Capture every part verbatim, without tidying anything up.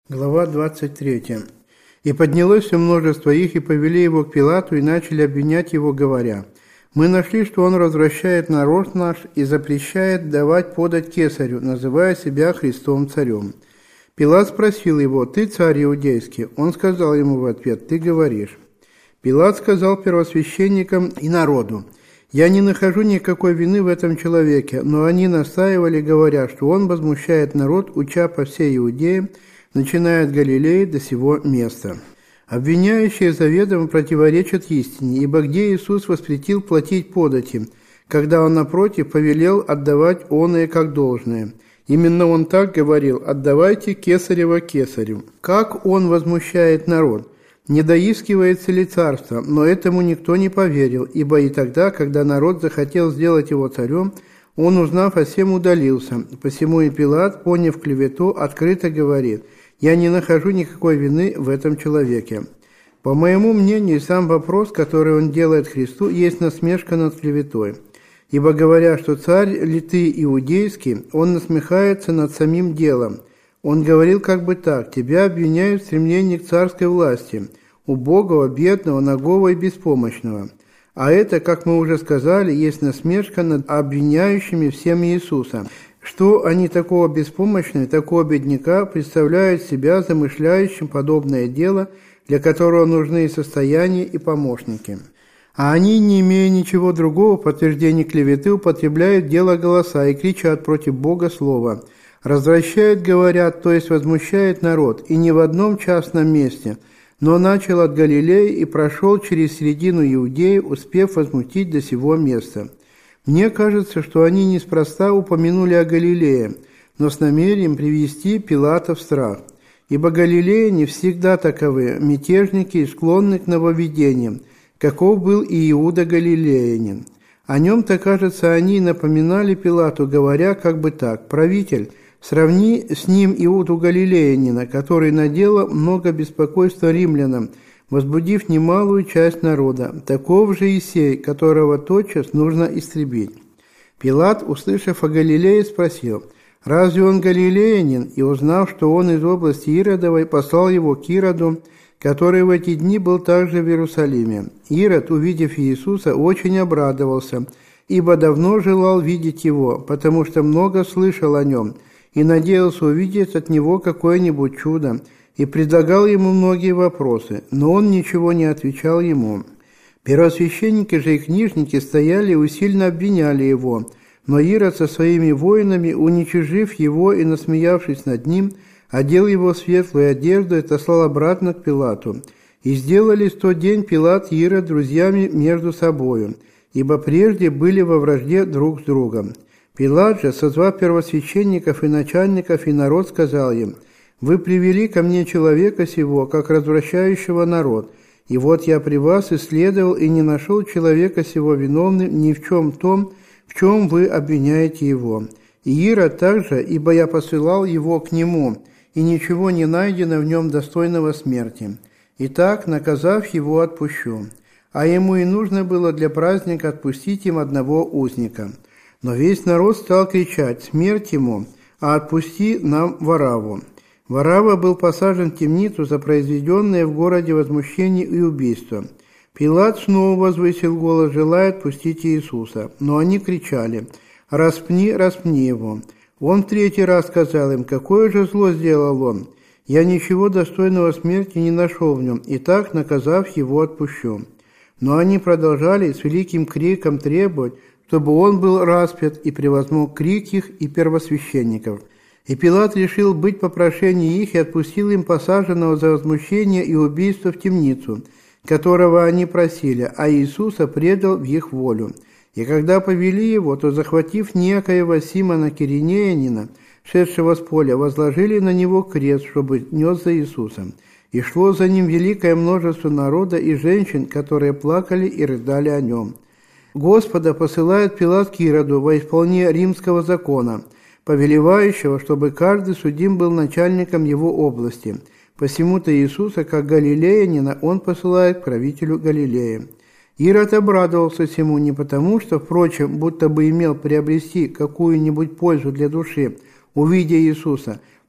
Глава двадцать третья. «И поднялось все множество их, и повели его к Пилату, и начали обвинять его, говоря: мы нашли, что он развращает народ наш и запрещает давать подать кесарю, называя себя Христом царем. Пилат спросил его: ты царь иудейский? Он сказал ему в ответ: ты говоришь. Пилат сказал первосвященникам и народу: я не нахожу никакой вины в этом человеке, но они настаивали, говоря, что он возмущает народ, уча по всей Иудее, начиная от Галилеи до сего места. Обвиняющие заведомо противоречат истине, ибо где Иисус воспретил платить подати, когда Он, напротив, повелел отдавать оное как должное? Именно Он так говорил: отдавайте кесарево кесарю. Как Он возмущает народ? Не доискивается ли царство? Но этому никто не поверил, ибо и тогда, когда народ захотел сделать его царем, он, узнав о сем, удалился. Посему и Пилат, поняв клевету, открыто говорит: я не нахожу никакой вины в этом человеке. По моему мнению, сам вопрос, который он делает Христу, есть насмешка над клеветой. Ибо, говоря, что царь ли ты иудейский, он насмехается над самим делом. Он говорил как бы так: тебя обвиняют в стремлении к царской власти, убогого, бедного, нагого и беспомощного. А это, как мы уже сказали, есть насмешка над обвиняющими всем Иисуса. Что они такого беспомощного, такого бедняка представляют себя замышляющим подобное дело, для которого нужны и состояния, и помощники. А они, не имея ничего другого, в подтверждение клеветы, употребляют дело голоса и кричат против Бога слова. Развращают, говорят, то есть возмущает народ, и не в одном частном месте, но начал от Галилеи и прошел через середину Иудеи, успев возмутить до сего места. Мне кажется, что они неспроста упомянули о Галилее, но с намерением привести Пилата в страх. Ибо галилеяне всегда таковы, мятежники и склонны к нововведениям, каков был и Иуда Галилеянин. О нем-то, кажется, они напоминали Пилату, говоря как бы так: «Правитель, сравни с ним Иуду Галилеянина, который наделал много беспокойства римлянам, возбудив немалую часть народа. Таков же и сей, которого тотчас нужно истребить». Пилат, услышав о Галилее, спросил: разве он галилеянин? И узнав, что он из области Иродовой, послал его к Ироду, который в эти дни был также в Иерусалиме. Ирод, увидев Иисуса, очень обрадовался, ибо давно желал видеть его, потому что много слышал о нем, и надеялся увидеть от него какое-нибудь чудо, и предлагал ему многие вопросы, но он ничего не отвечал ему. Первосвященники же и книжники стояли и усильно обвиняли его, но Ирод со своими воинами, уничижив его и насмеявшись над ним, одел его в светлую одежду и отослал обратно к Пилату. И сделали в тот день Пилат и Ирод друзьями между собою, ибо прежде были во вражде друг с другом. Пилат же, созвав первосвященников и начальников и народ, сказал им: вы привели ко мне человека сего, как развращающего народ, и вот я при вас исследовал и не нашел человека сего виновным ни в чем том, в чем вы обвиняете его. И Ирод также, ибо я посылал его к нему, и ничего не найдено в нем достойного смерти. Итак, наказав его, отпущу. А ему и нужно было для праздника отпустить им одного узника. Но весь народ стал кричать: смерть ему, а отпусти нам Варавву. Варавва был посажен в темницу за произведенное в городе возмущение и убийство. Пилат снова возвысил голос, желая отпустить Иисуса, но они кричали: распни, распни его. Он в третий раз сказал им: какое же зло сделал он? Я ничего достойного смерти не нашел в нем, и так, наказав его, отпущу. Но они продолжали с великим криком требовать, чтобы он был распят, и превозмог крик их и первосвященников. И Пилат решил быть по прошению их и отпустил им посаженного за возмущение и убийство в темницу, которого они просили, а Иисуса предал в их волю. И когда повели его, то, захватив некоего Симона Киринеянина, шедшего с поля, возложили на него крест, чтобы нес за Иисусом. И шло за ним великое множество народа и женщин, которые плакали и рыдали о нем. Господа посылает Пилат к Ироду во исполнение римского закона, повелевающего, чтобы каждый судим был начальником его области. Посему-то Иисуса, как галилеянина, он посылает к правителю Галилеи. Ирод обрадовался сему не потому, что, впрочем, будто бы имел приобрести какую-нибудь пользу для души, увидя Иисуса,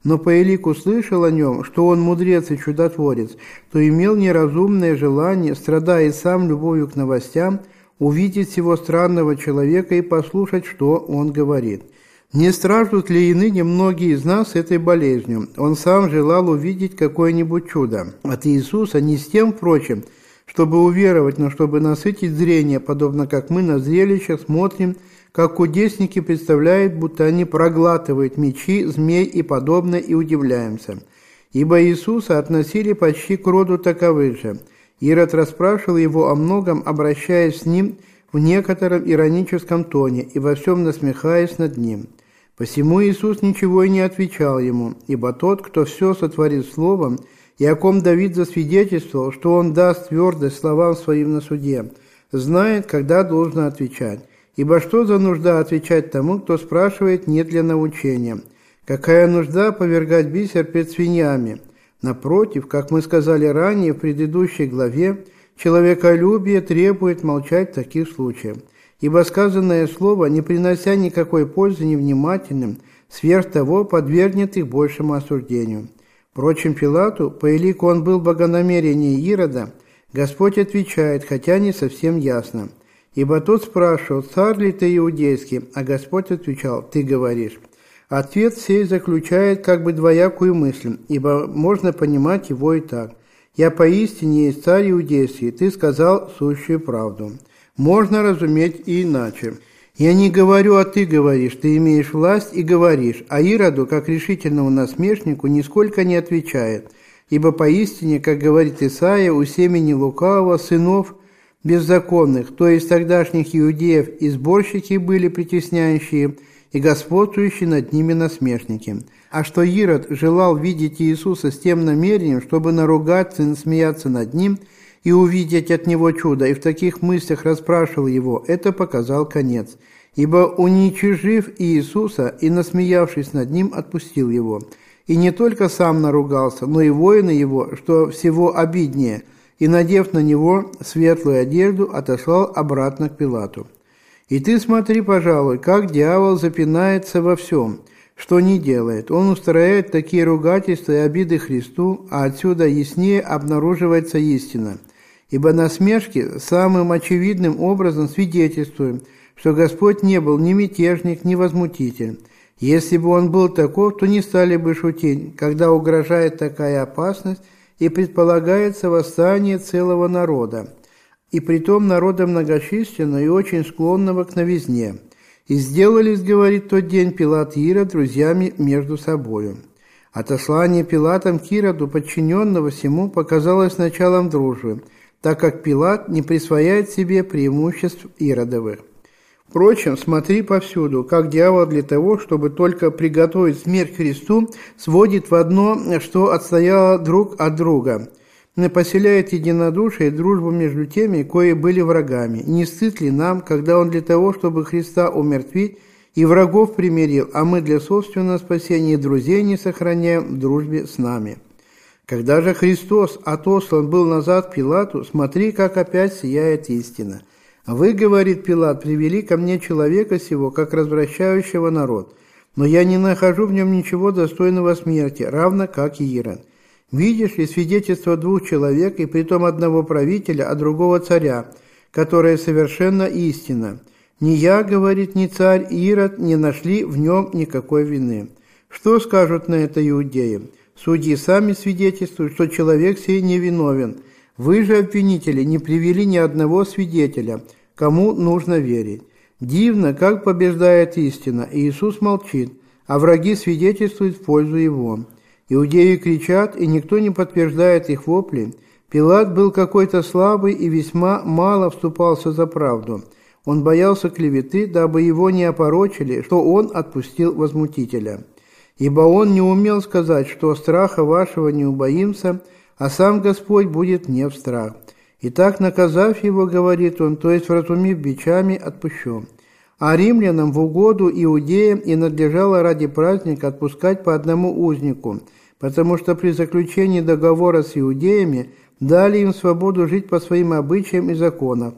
Но Паэлик услышал о нем, что он мудрец и чудотворец, то имел неразумное желание, страдая сам любовью к новостям, увидеть сего странного человека и послушать, что он говорит. Не страждут ли и ныне многие из нас этой болезнью? Он сам желал увидеть какое-нибудь чудо от Иисуса, не с тем, впрочем, чтобы уверовать, но чтобы насытить зрение, подобно как мы на зрелищах смотрим, как кудесники представляют, будто они проглатывают мечи, змей и подобное, и удивляемся. Ибо Иисуса относили почти к роду таковых же. Ирод расспрашивал его о многом, обращаясь с ним в некотором ироническом тоне и во всем насмехаясь над ним. Посему Иисус ничего и не отвечал ему, ибо тот, кто все сотворит словом, и о ком Давид засвидетельствовал, что он даст твердость словам своим на суде, знает, когда должно отвечать. Ибо что за нужда отвечать тому, кто спрашивает не для научения? Какая нужда повергать бисер пред свиньями? Напротив, как мы сказали ранее в предыдущей главе, человеколюбие требует молчать в таких случаях. Ибо сказанное слово, не принося никакой пользы невнимательным, сверх того подвергнет их большему осуждению. Впрочем, Пилату, по элику он был богонамереннее Ирода, Господь отвечает, хотя не совсем ясно. Ибо тот спрашивал, царь ли ты иудейский, а Господь отвечал, ты говоришь. Ответ сей заключает как бы двоякую мысль, ибо можно понимать его и так. Я поистине есть царь иудейский, ты сказал сущую правду. Можно разуметь и иначе. Я не говорю, а ты говоришь, ты имеешь власть и говоришь, а Ироду, как решительному насмешнику, нисколько не отвечает. Ибо поистине, как говорит Исаия, у семени лукавого сынов беззаконных, то есть тогдашних иудеев, и сборщики были притесняющие, и господствующие над ними насмешники. А что Ирод желал видеть Иисуса с тем намерением, чтобы наругаться и насмеяться над ним, и увидеть от него чудо, и в таких мыслях расспрашивал его, это показал конец. Ибо уничижив Иисуса и насмеявшись над ним, отпустил его. И не только сам наругался, но и воины его, что всего обиднее, и, надев на него светлую одежду, отослал обратно к Пилату. И ты смотри, пожалуй, как дьявол запинается во всем, что не делает. Он устраивает такие ругательства и обиды Христу, а отсюда яснее обнаруживается истина. Ибо насмешки самым очевидным образом свидетельствуют, что Господь не был ни мятежник, ни возмутитель. Если бы он был таков, то не стали бы шутить, когда угрожает такая опасность и предполагается восстание целого народа, и притом народа многочисленного и очень склонного к новизне. И сделались, говорит, тот день Пилат и Ирод друзьями между собою. Отослание Пилатом к Ироду, подчиненного всему, показалось началом дружбы, так как Пилат не присвояет себе преимуществ Иродовых. Впрочем, смотри повсюду, как дьявол для того, чтобы только приготовить смерть Христу, сводит в одно, что отстояло друг от друга, поселяет единодушие и дружбу между теми, кои были врагами. Не стыд ли нам, когда он для того, чтобы Христа умертвить, и врагов примирил, а мы для собственного спасения друзей не сохраняем в дружбе с нами? Когда же Христос отослан был назад к Пилату, смотри, как опять сияет истина. «Вы, — говорит Пилат, — привели ко мне человека сего, как развращающего народ, но я не нахожу в нем ничего достойного смерти, равно как и Ирод. Видишь ли свидетельство двух человек, и притом одного правителя, а другого царя, которое совершенно истина? Ни я, — говорит, — ни царь Ирод не нашли в нем никакой вины. Что скажут на это иудеи? Судьи сами свидетельствуют, что человек сей невиновен. Вы же, обвинители, не привели ни одного свидетеля, кому нужно верить. Дивно, как побеждает истина. Иисус молчит, а враги свидетельствуют в пользу его. Иудеи кричат, и никто не подтверждает их вопли. Пилат был какой-то слабый и весьма мало вступался за правду. Он боялся клеветы, дабы его не опорочили, что он отпустил возмутителя. Ибо он не умел сказать, что страха вашего не убоимся, а сам Господь будет не в страх. Итак, наказав его, говорит он, то есть вразумив бичами, отпущу. А римлянам в угоду иудеям и надлежало ради праздника отпускать по одному узнику, потому что при заключении договора с иудеями дали им свободу жить по своим обычаям и законам,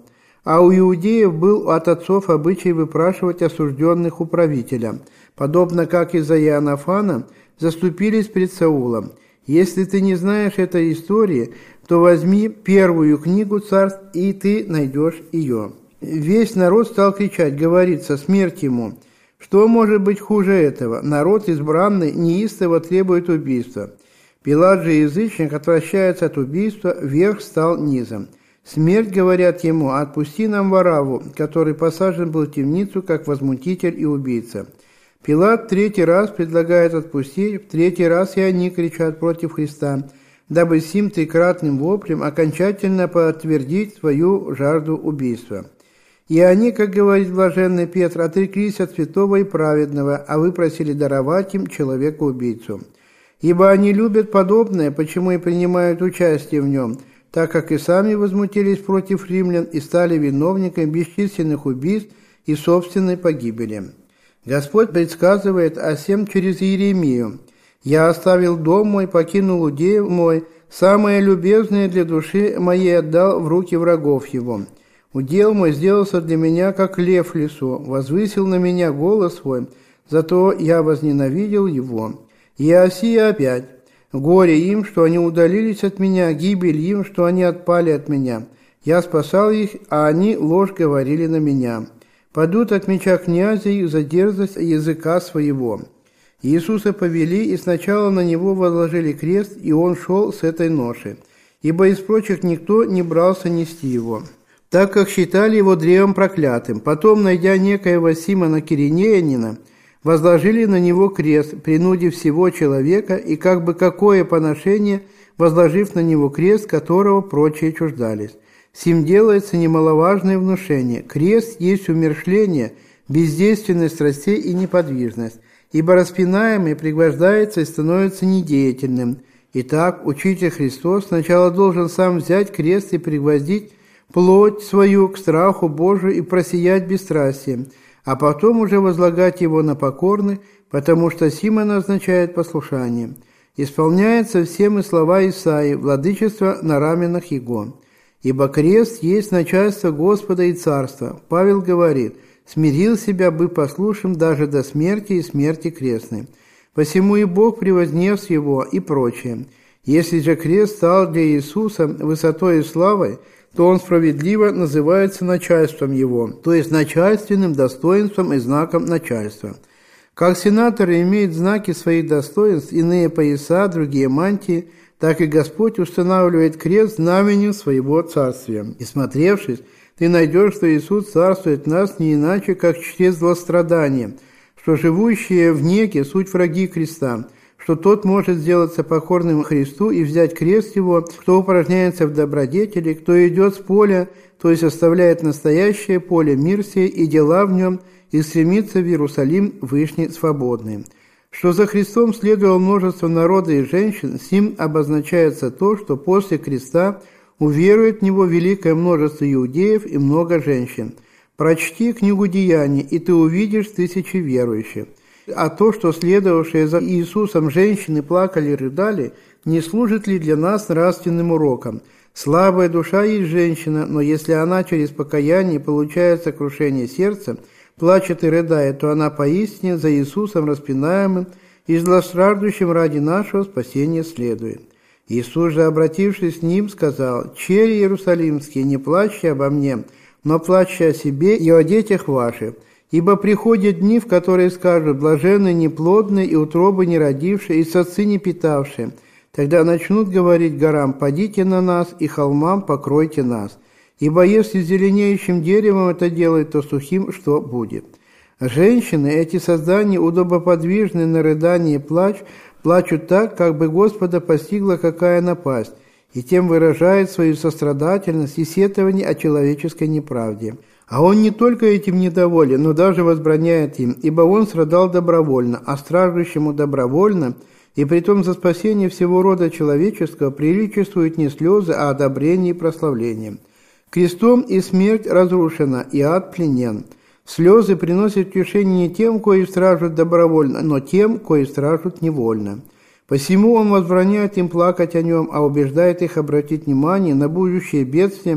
а у иудеев был от отцов обычай выпрашивать осужденных у правителя, подобно как из-за Иоаннафана заступились пред Саулом. Если ты не знаешь этой истории, то возьми первую книгу царств, и ты найдешь ее. Весь народ стал кричать, говорится, смерть ему. Что может быть хуже этого? Народ избранный неистово требует убийства. Пилат же, язычник, отвращается от убийства, верх стал низом. Смерть, говорят ему, отпусти нам Варавву, который посажен был в темницу, как возмутитель и убийца. Пилат третий раз предлагает отпустить, в третий раз и они кричат против Христа, дабы сим трикратным воплем окончательно подтвердить свою жажду убийства. И они, как говорит блаженный Петр, отреклись от святого и праведного, а выпросили даровать им человека-убийцу. Ибо они любят подобное, почему и принимают участие в нем, так как и сами возмутились против римлян и стали виновниками бесчисленных убийств и собственной погибели. Господь предсказывает о сем через Иеремию. «Я оставил дом мой, покинул удел мой, самое любезное для души моей отдал в руки врагов его. Удел мой сделался для меня, как лев в лесу, возвысил на меня голос свой, зато я возненавидел его. И Осия опять. Горе им, что они удалились от меня, гибель им, что они отпали от меня. Я спасал их, а они ложь говорили на меня. Падут от меча князя их за дерзость языка своего». Иисуса повели, и сначала на него возложили крест, и он шел с этой ноши, ибо из прочих никто не брался нести его, так как считали его древом проклятым. Потом, найдя некоего Симона Киринеянина, возложили на него крест, принудив всего человека, и как бы какое поношение, возложив на него крест, которого прочие чуждались. Сим делается немаловажное внушение. Крест есть умершление, бездейственность страстей и неподвижность, ибо распинаемый пригвождается и становится недеятельным. Итак, Учитель Христос сначала должен сам взять крест и пригвоздить плоть свою к страху Божию и просиять бесстрастием, а потом уже возлагать его на покорных, потому что сим означает послушание. Исполняется всем и слова Исаии, владычество на раменах его. Ибо крест есть начальство Господа и царства. Павел говорит, смирил себя, бы послушным даже до смерти и смерти крестной. Посему и Бог превознес его и прочее. Если же крест стал для Иисуса высотой и славой, то он справедливо называется начальством его, то есть начальственным достоинством и знаком начальства. Как сенаторы имеют знаки своих достоинств, иные пояса, другие мантии, так и Господь устанавливает крест знаменем своего царствия. И смотревшись, ты найдешь, что Иисус царствует в нас не иначе, как через злострадание, что живущие в неге суть враги креста, что тот может сделаться покорным Христу и взять крест его, кто упражняется в добродетели, кто идет с поля, то есть оставляет настоящее поле мир сей и дела в нем, и стремится в Иерусалим вышний свободный. Что за Христом следовало множество народа и женщин, сим обозначается то, что после креста уверует в него великое множество иудеев и много женщин. Прочти книгу Деяний, и ты увидишь тысячи верующих. А то, что следовавшие за Иисусом женщины плакали и рыдали, не служит ли для нас нравственным уроком? Слабая душа есть женщина, но если она через покаяние получает сокрушение сердца, плачет и рыдает, то она поистине за Иисусом распинаемым и злостраждущим ради нашего спасения следует. Иисус же, обратившись к ним, сказал: «Чери иерусалимские, не плачьте обо мне, но плачьте о себе и о детях ваших. Ибо приходят дни, в которые скажут: блаженны неплодные и утробы не родившие, и сосцы не питавшие. Тогда начнут говорить горам: падите на нас, и холмам покройте нас. Ибо если зеленеющим деревом это делают, то сухим что будет?» Женщины, эти создания, удобоподвижные на рыдание и плач, плачут так, как бы Господа постигла какая напасть, и тем выражает свою сострадательность и сетование о человеческой неправде. А он не только этим недоволен, но даже возбраняет им, ибо он страдал добровольно, а страждущему добровольно, и притом за спасение всего рода человеческого приличествуют не слезы, а одобрение и прославление. Крестом и смерть разрушена, и ад пленен. Слезы приносят утешение не тем, кои стражут добровольно, но тем, кои стражут невольно. Посему он возбраняет им плакать о нем, а убеждает их обратить внимание на будущее бедствие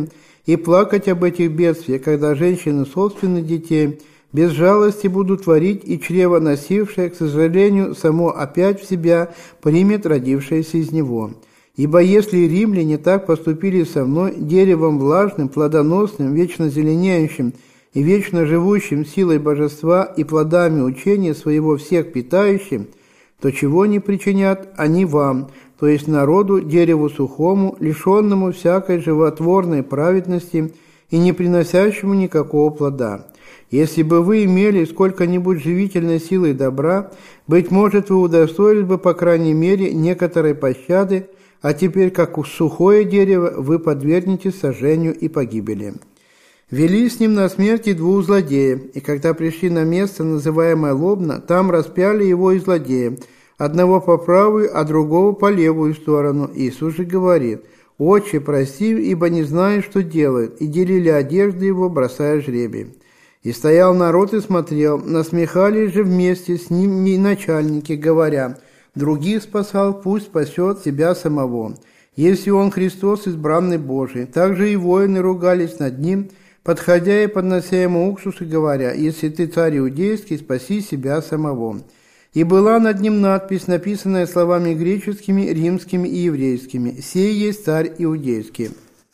и плакать об этих бедствиях, когда женщины собственных детей без жалости будут творить, и чрево носившее, к сожалению, само опять в себя примет родившееся из него. Ибо если римляне так поступили со мной, деревом влажным, плодоносным, вечно зеленеющим и вечно живущим силой божества и плодами учения своего всех питающим, то чего не причинят они вам, то есть народу, дереву сухому, лишенному всякой животворной праведности и не приносящему никакого плода. Если бы вы имели сколько-нибудь живительной силы добра, быть может, вы удостоились бы, по крайней мере, некоторой пощады, а теперь, как сухое дерево, вы подвергнетесь сожжению и погибели». Вели с ним на смерти двух злодеев, и когда пришли на место, называемое Лобно, там распяли его и злодея, одного по правую, а другого по левую сторону. Иисус же говорит: «Отче, прости, ибо не знают, что делают», и делили одежды его, бросая жребий. И стоял народ и смотрел, насмехались же вместе с ним и начальники, говоря: «Других спасал, пусть спасет себя самого. Если он Христос, избранный Божий». Также и воины ругались над ним, подходя и поднося ему уксус и говоря: «Если ты царь иудейский, спаси себя самого». И была над ним надпись, написанная словами греческими, римскими и еврейскими: «Сей есть царь иудейский».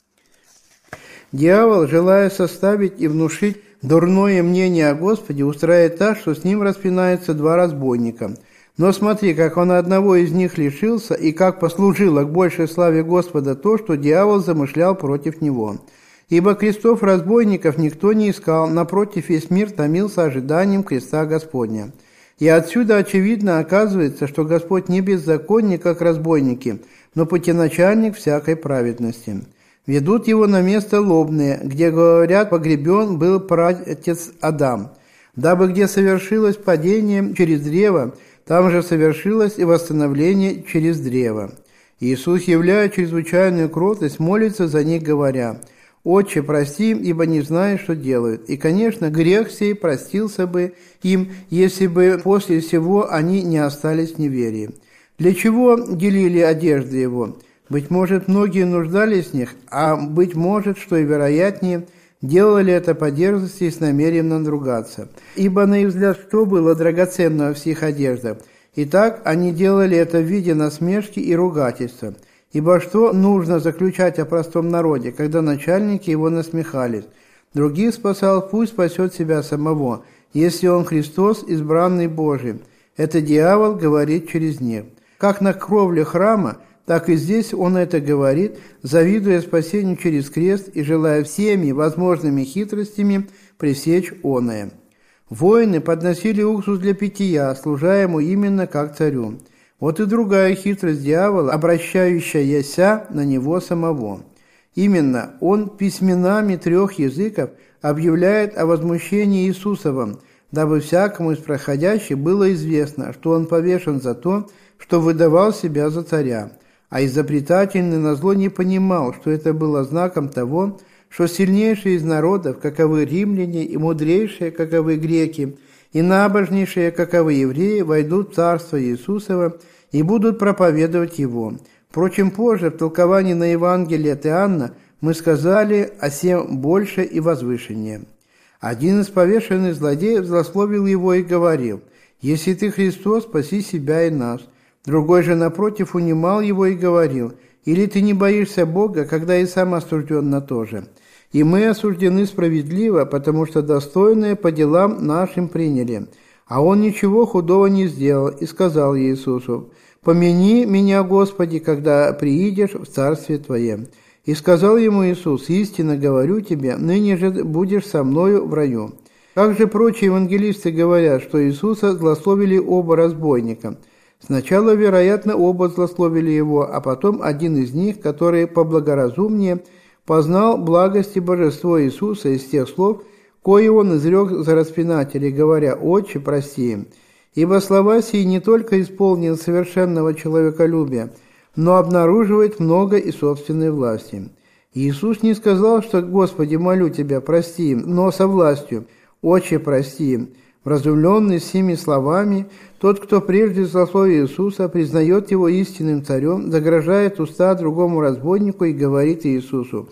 Дьявол, желая составить и внушить дурное мнение о Господе, устраивает так, что с ним распинаются два разбойника. Но смотри, как он одного из них лишился, и как послужило к большей славе Господа то, что дьявол замышлял против него. Ибо крестов разбойников никто не искал, напротив, весь мир томился ожиданием креста Господня. И отсюда очевидно оказывается, что Господь не беззаконник, как разбойники, но путеначальник всякой праведности. Ведут его на место Лобное, где, говорят, погребен был праотец Адам, дабы где совершилось падение через древо, там же совершилось и восстановление через древо. Иисус, являя чрезвычайную кротость, молится за них, говоря: «Отче, прости им, ибо не знают, что делают». И, конечно, грех сей простился бы им, если бы после всего они не остались в неверии. Для чего делили одежды его? Быть может, многие нуждались в них, а быть может, что и вероятнее, делали это по дерзости и с намерением надругаться. Ибо, на их взгляд, что было драгоценного в сих одеждах? Итак, они делали это в виде насмешки и ругательства. Ибо что нужно заключать о простом народе, когда начальники его насмехались? Других спасал, пусть спасет себя самого, если он Христос, избранный Божий. Это дьявол говорит через них. Как на кровле храма, так и здесь он это говорит, завидуя спасению через крест и желая всеми возможными хитростями пресечь оное. Воины подносили уксус для питья, служа ему именно как царю. Вот и другая хитрость дьявола, обращающаяся на него самого. Именно он письменами трех языков объявляет о возмущении Иисусовом, дабы всякому из проходящих было известно, что он повешен за то, что выдавал себя за царя. А изобретательный назло не понимал, что это было знаком того, что сильнейшие из народов, каковы римляне, и мудрейшие, каковы греки, и набожнейшие, каковы евреи, войдут в царство Иисусово и будут проповедовать его. Впрочем, позже, в толковании на Евангелие от Иоанна, мы сказали о сем больше и возвышеннее. Один из повешенных злодеев злословил его и говорил: «Если ты Христос, спаси себя и нас». Другой же, напротив, унимал его и говорил: «Или ты не боишься Бога, когда и сам осужден на то же? И мы осуждены справедливо, потому что достойное по делам нашим приняли». А он ничего худого не сделал и сказал Иисусу: «Помяни меня, Господи, когда приидешь в Царствие Твое». И сказал ему Иисус: «Истинно говорю тебе, ныне же будешь со мною в раю». Как же прочие евангелисты говорят, что Иисуса злословили оба разбойника. Сначала, вероятно, оба злословили его, а потом один из них, который поблагоразумнее, познал благость и божество Иисуса из тех слов, кое он изрек за распинателей, говоря: «Отче, прости им». Ибо слова сии не только исполнен совершенного человеколюбия, но обнаруживает много и собственной власти. Иисус не сказал, что «Господи, молю Тебя, прости им», но со властью «Отче, прости им». Вразумленный всеми словами, тот, кто прежде злословил Иисуса, признает его истинным царем, заграждает уста другому разбойнику и говорит Иисусу: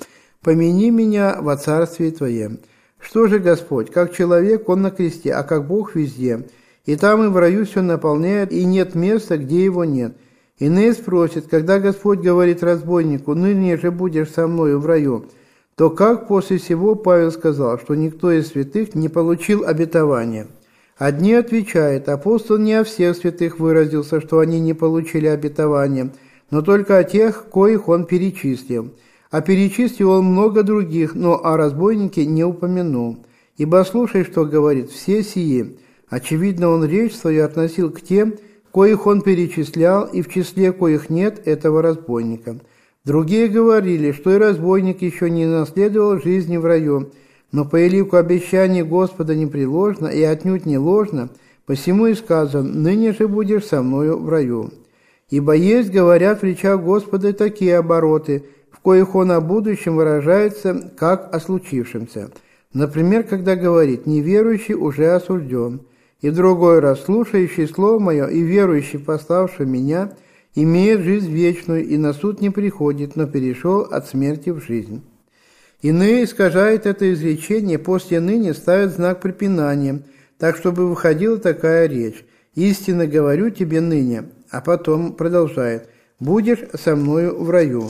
помяни меня во царстве Твоем». Что же Господь? Как человек Он на кресте, а как Бог везде. И там и в раю все наполняет, и нет места, где его нет. Иные спросят, когда Господь говорит разбойнику: «Ныне же будешь со мною в раю», то как после сего Павел сказал, что никто из святых не получил обетования? Одни отвечают: апостол не о всех святых выразился, что они не получили обетования, но только о тех, коих он перечислил. А перечислил он много других, но о разбойнике не упомянул. Ибо слушай, что говорит: все сии. Очевидно, он речь свою относил к тем, коих он перечислял, и в числе коих нет этого разбойника. Другие говорили, что и разбойник еще не наследовал жизни в раю, но по элику обещаний Господа непреложно и отнюдь не ложно, посему и сказано: «Ныне же будешь со мною в раю». Ибо есть, говорят, в речах Господа такие обороты, в коих он о будущем выражается, как о случившемся. Например, когда говорит: «Неверующий уже осужден», и в другой раз: «Слушающий слово мое и верующий, пославший меня, имеет жизнь вечную, и на суд не приходит, но перешел от смерти в жизнь». Иные искажают это изречение, после «ныне» ставят знак препинания, так, чтобы выходила такая речь: «Истинно говорю тебе ныне», а потом продолжает: «Будешь со мною в раю».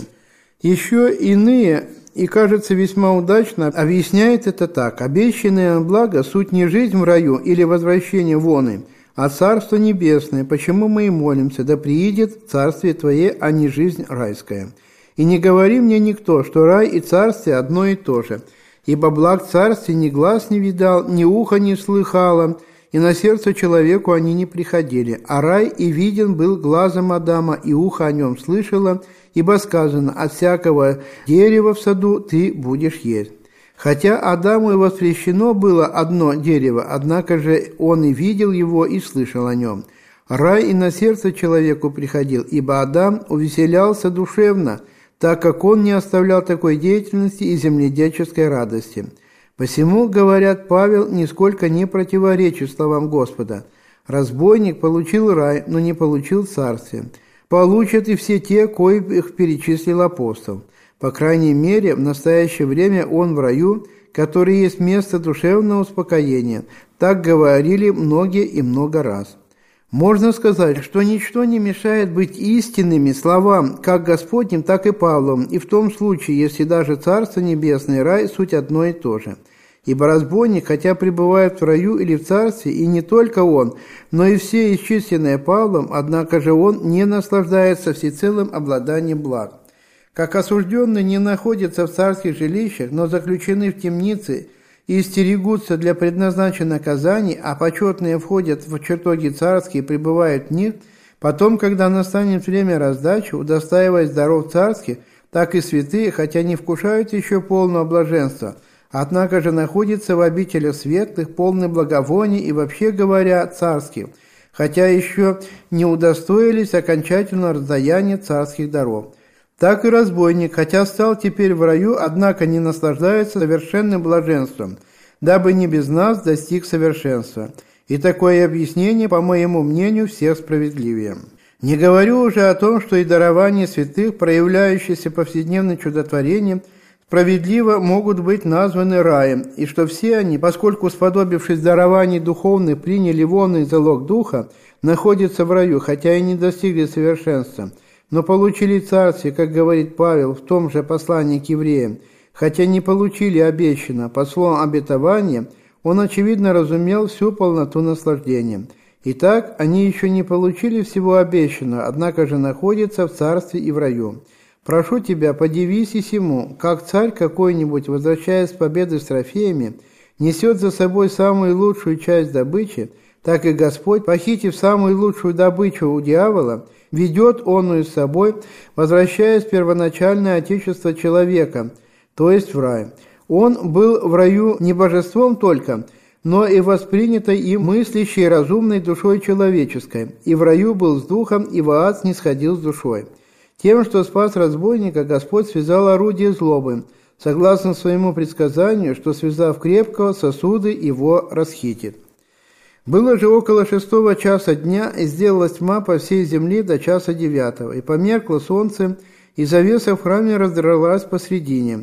Еще иные, и кажется весьма удачно, объясняет это так: «Обещанное благо суть не жизнь в раю или возвращение воны, а Царство Небесное, почему мы и молимся: да приидет Царствие Твое, а не жизнь райская. И не говори мне никто, что рай и царствие одно и то же, ибо благ царствия ни глаз не видал, ни ухо не слыхало, и на сердце человеку они не приходили. А рай и виден был глазом Адама, и ухо о нем слышало, ибо сказано: от всякого дерева в саду ты будешь есть». Хотя Адаму и воспрещено было одно дерево, однако же он и видел его, и слышал о нем. Рай и на сердце человеку приходил, ибо Адам увеселялся душевно, так как он не оставлял такой деятельности и земледельческой радости. Посему, говорят, Павел нисколько не противоречит словам Господа. Разбойник получил рай, но не получил царствие. Получат и все те, коих перечислил апостол. По крайней мере, в настоящее время он в раю, который есть место душевного успокоения. Так говорили многие и много раз. Можно сказать, что ничто не мешает быть истинными словам, как Господним, так и Павловым, и в том случае, если даже Царство Небесное и рай суть одно и то же. Ибо разбойник, хотя пребывает в раю или в царстве, и не только он, но и все исчисленные Павлом, однако же он не наслаждается всецелым обладанием благ. Как осужденные не находятся в царских жилищах, но заключены в темнице и стерегутся для предназначенных наказаний, а почетные входят в чертоги царские и пребывают в них, потом, когда настанет время раздачи, удостаиваясь даров царских, так и святые, хотя не вкушают еще полного блаженства, однако же находятся в обителях светлых, полны благовоний и, вообще говоря, царских, хотя еще не удостоились окончательного раздаяния царских даров. Так и разбойник, хотя стал теперь в раю, однако не наслаждается совершенным блаженством, дабы не без нас достиг совершенства. И такое объяснение, по моему мнению, всех справедливее. Не говорю уже о том, что и дарования святых, проявляющиеся повседневным чудотворением, справедливо могут быть названы раем, и что все они, поскольку, сподобившись дарований духовных, приняли вонный залог духа, находятся в раю, хотя и не достигли совершенства, но получили царствие, как говорит Павел в том же послании к евреям, хотя не получили обещанного. По словам обетования, он, очевидно, разумел всю полноту наслаждения. Итак, они еще не получили всего обещанного, однако же находятся в царстве и в раю. Прошу тебя, подивись и сему, как царь какой-нибудь, возвращаясь с победы с трофеями, несет за собой самую лучшую часть добычи, так и Господь, похитив самую лучшую добычу у дьявола, ведет оную с собой, возвращаясь в первоначальное отечество человека, то есть в рай. Он был в раю не божеством только, но и воспринятой им мыслящей разумной душой человеческой, и в раю был с духом, и в ад снисходил с душой. Тем, что спас разбойника, Господь связал орудие злобы, согласно своему предсказанию, что, связав крепкого, сосуды его расхитит. Было же около шестого часа дня, и сделалась тьма по всей земле до часа девятого, и померкло солнце, и завеса в храме раздралась посредине.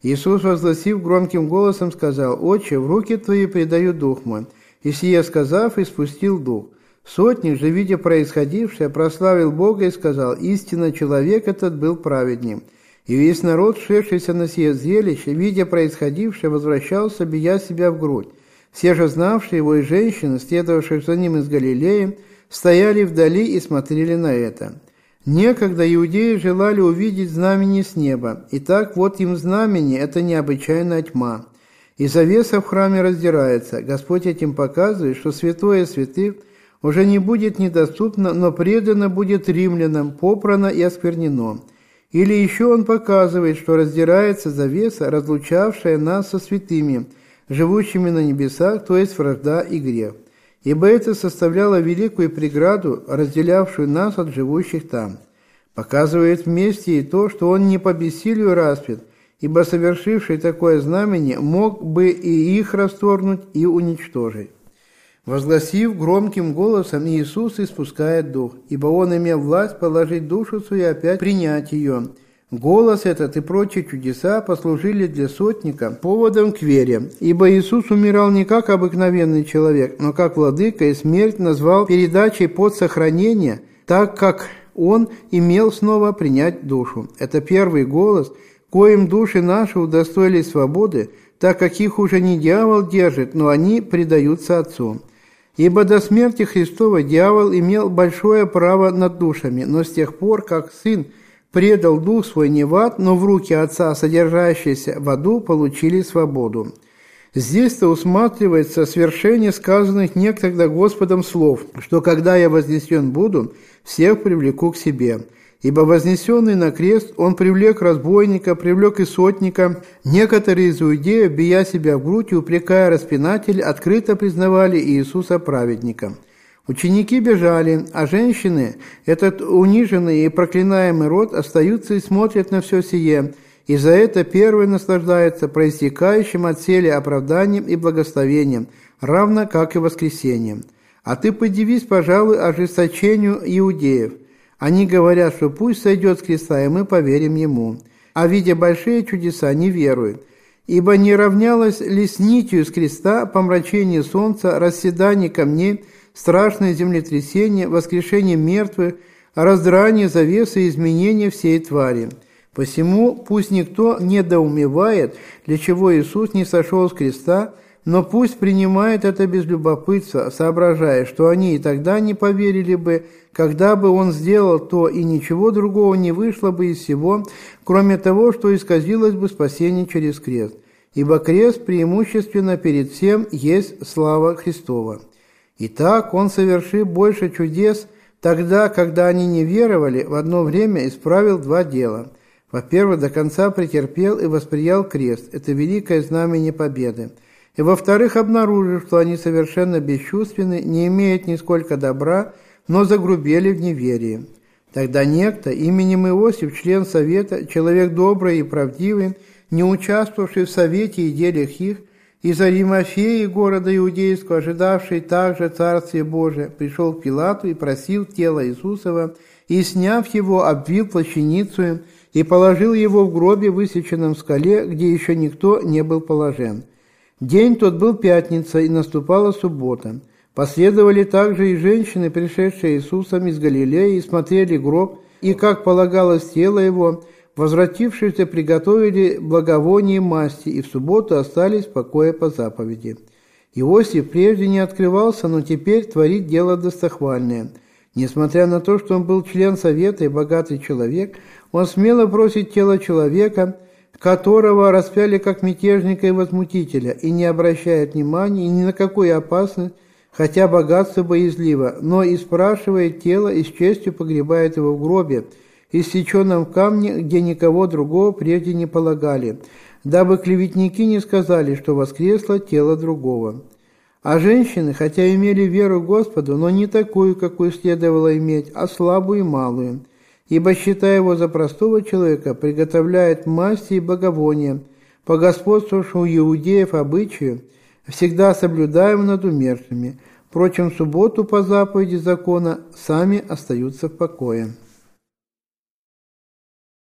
Иисус, возгласив громким голосом, сказал: «Отче, в руки твои предаю дух мой». И сие сказав, испустил дух. Сотник же, видя происходившее, прославил Бога и сказал: «Истинно человек этот был праведным». И весь народ, шедшийся на сие зрелище, видя происходившее, возвращался, бия себя в грудь. Все же знавшие его и женщины, следовавшие за ним из Галилеи, стояли вдали и смотрели на это. Некогда иудеи желали увидеть знамение с неба. Итак, вот им знамение – это необычайная тьма. И завеса в храме раздирается. Господь этим показывает, что святое святых уже не будет недоступно, но предано будет римлянам, попрано и осквернено. Или еще он показывает, что раздирается завеса, разлучавшая нас со святыми, живущими на небесах, то есть вражда и грех. Ибо это составляло великую преграду, разделявшую нас от живущих там. Показывает вместе и то, что он не по бессилию распят, ибо совершивший такое знамение мог бы и их расторгнуть и уничтожить. Возгласив громким голосом, Иисус испускает дух, ибо он имел власть положить душу свою и опять принять ее. Голос этот и прочие чудеса послужили для сотника поводом к вере, ибо Иисус умирал не как обыкновенный человек, но как владыка, и смерть назвал передачей под сохранение, так как он имел снова принять душу. Это первый голос, коим души наши удостоились свободы, так как их уже не дьявол держит, но они предаются Отцу. Ибо до смерти Христовой дьявол имел большое право над душами, но с тех пор, как Сын предал дух свой не в ад, но в руки Отца, содержащиеся в аду, получили свободу. Здесь-то усматривается свершение сказанных некогда Господом слов, что «когда я вознесен буду, всех привлеку к себе». Ибо вознесенный на крест, он привлек разбойника, привлек и сотника. Некоторые из иудеев, бия себя в грудь и упрекая распинателя, открыто признавали Иисуса праведником. Ученики бежали, а женщины, этот униженный и проклинаемый род, остаются и смотрят на все сие, и за это первый наслаждается проистекающим от цели оправданием и благословением, равно как и воскресением. А ты подивись, пожалуй, ожесточению иудеев. Они говорят, что пусть сойдет с креста, и мы поверим ему. А видя большие чудеса, не веруют. Ибо не равнялось ли с нитью с креста помрачение солнца, расседание камней, страшное землетрясение, воскрешение мертвых, раздрание завесы и изменение всей твари. Посему пусть никто не доумевает, для чего Иисус не сошел с креста, но пусть принимает это без любопытства, соображая, что они и тогда не поверили бы, когда бы он сделал то, и ничего другого не вышло бы из всего, кроме того, что исказилось бы спасение через крест. Ибо крест преимущественно перед всем есть слава Христова. Итак, он, совершив больше чудес, тогда, когда они не веровали, в одно время исправил два дела. Во-первых, до конца претерпел и восприял крест, это великое знамение победы. И во-вторых, обнаружив, что они совершенно бесчувственны, не имеют нисколько добра, но загрубели в неверии. Тогда некто, именем Иосиф, член совета, человек добрый и правдивый, не участвовавший в совете и делах их, из Аримафеи, города Иудейского, ожидавший также Царствие Божие, пришел к Пилату и просил тело Иисусова, и, сняв его, обвил плащаницу и положил его в гробе, высеченном в скале, где еще никто не был положен. День тот был пятница, и наступала суббота. Последовали также и женщины, пришедшие Иисусом из Галилеи, и смотрели гроб, и, как полагалось, тело его, возвратившиеся, приготовили благовоние масти, и в субботу остались в покое по заповеди. Иосиф прежде не открывался, но теперь творит дело достохвальное. Несмотря на то, что он был член совета и богатый человек, он смело просит тело человека, которого распяли как мятежника и возмутителя, и не обращает внимания ни на какую опасность, хотя богатство боязливо, но и спрашивает тело и с честью погребает его в гробе, иссеченном в камне, где никого другого прежде не полагали, дабы клеветники не сказали, что воскресло тело другого. А женщины, хотя имели веру к Господу, но не такую, какую следовало иметь, а слабую и малую, ибо, считая его за простого человека, приготовляет масти и благовония, по господствовавшему у иудеев обычаю, всегда соблюдаем над умершими. Впрочем, в субботу по заповеди закона сами остаются в покое.